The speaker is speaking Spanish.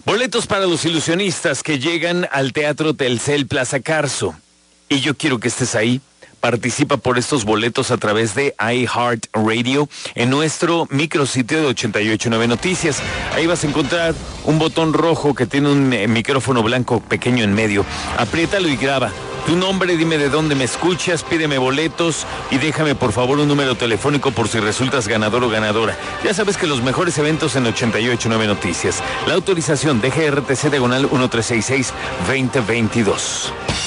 Boletos para los ilusionistas que llegan al Teatro Telcel Plaza Carso. Y yo quiero que estés ahí. Participa por estos boletos a través de iHeartRadio en nuestro micrositio de 889 Noticias. Ahí vas a encontrar un botón rojo que tiene un micrófono blanco pequeño en medio. Apriétalo y graba tu nombre, dime de dónde me escuchas, pídeme boletos y déjame por favor un número telefónico por si resultas ganador o ganadora. Ya sabes que los mejores eventos en 889 Noticias. La autorización de GRTC diagonal 1366-2022.